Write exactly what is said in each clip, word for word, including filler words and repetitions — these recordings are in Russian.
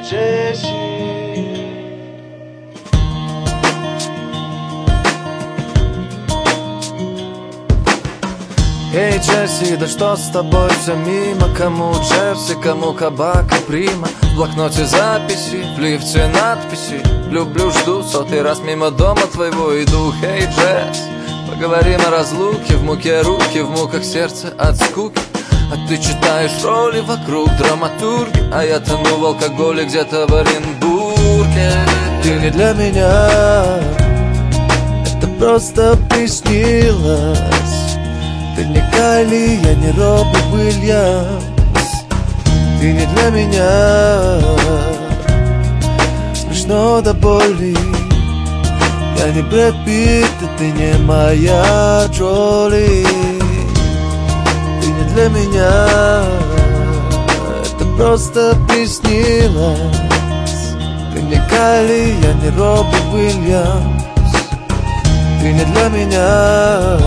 Джесси. Эй, Джесси, да что с тобой все мимо? Кому Джерси, кому кабак и прима. В блокноте записи, в лифте надписи. Люблю, жду, сотый раз мимо дома твоего иду. Эй, Джесс, поговорим о разлуке. В муке руки, в муках сердце от скуки. А ты читаешь роли вокруг драматурги, а я тону в алкоголе где-то в Оренбурге. Ты не для меня, это просто приснилось. Ты не Кайли, я не Робби Уильямс. Ты не для меня, смешно до боли. Я не Брэд Питт, и ты не моя Джоли. Ты не для меня, это просто приснилось. Ты не Кайли, я не Робби Уильямс. Ты не для меня,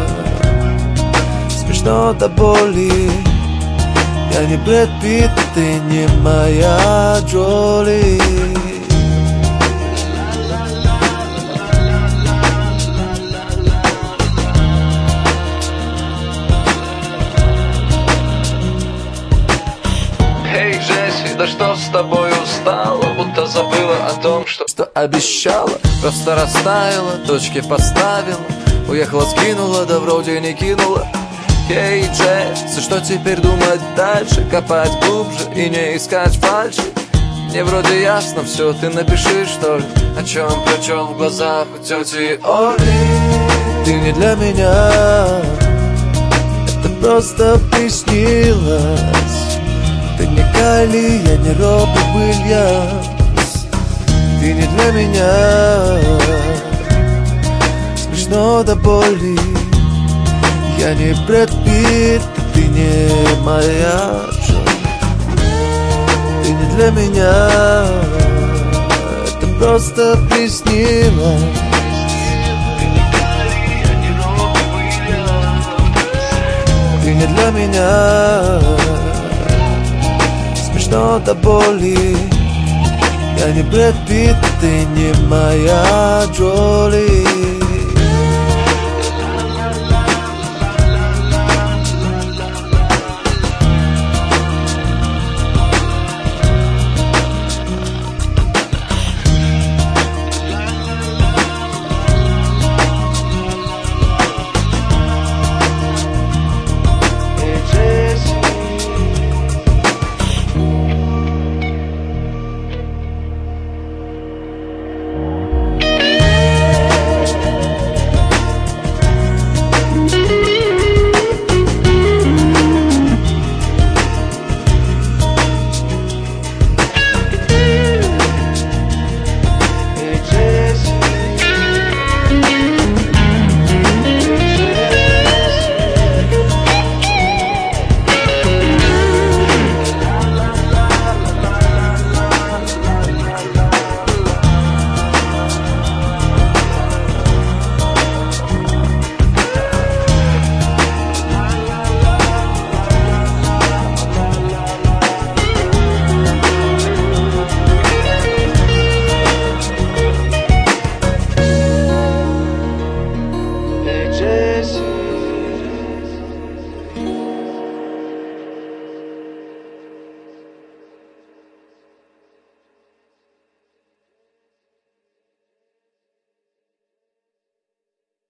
смешно до боли. Я не Брэд Питт, и ты не моя Джоли. Эй, Джесси, да что с тобой устала? Будто забыла о том, что, что обещала. Просто растаяла, точки поставила. Уехала, скинула, да вроде не кинула. Эй, Джесси, что теперь думать дальше? Копать глубже и не искать фальши? Мне вроде ясно все, ты напиши, что ли, о чем прочел в глазах у тети Оли. Ты не для меня, это просто приснилось. Ты не Кайли, я не Робби Уильямс. Ты не для меня, смешно до боли. Я не Брэд Питт, ты не моя Джоли. Ты не для меня, это просто приснилось. Ты не Кайли, я не Робби Уильямс. Ты не для меня, смешно до боли. Я не Брэд Питт, ты не моя Джоли.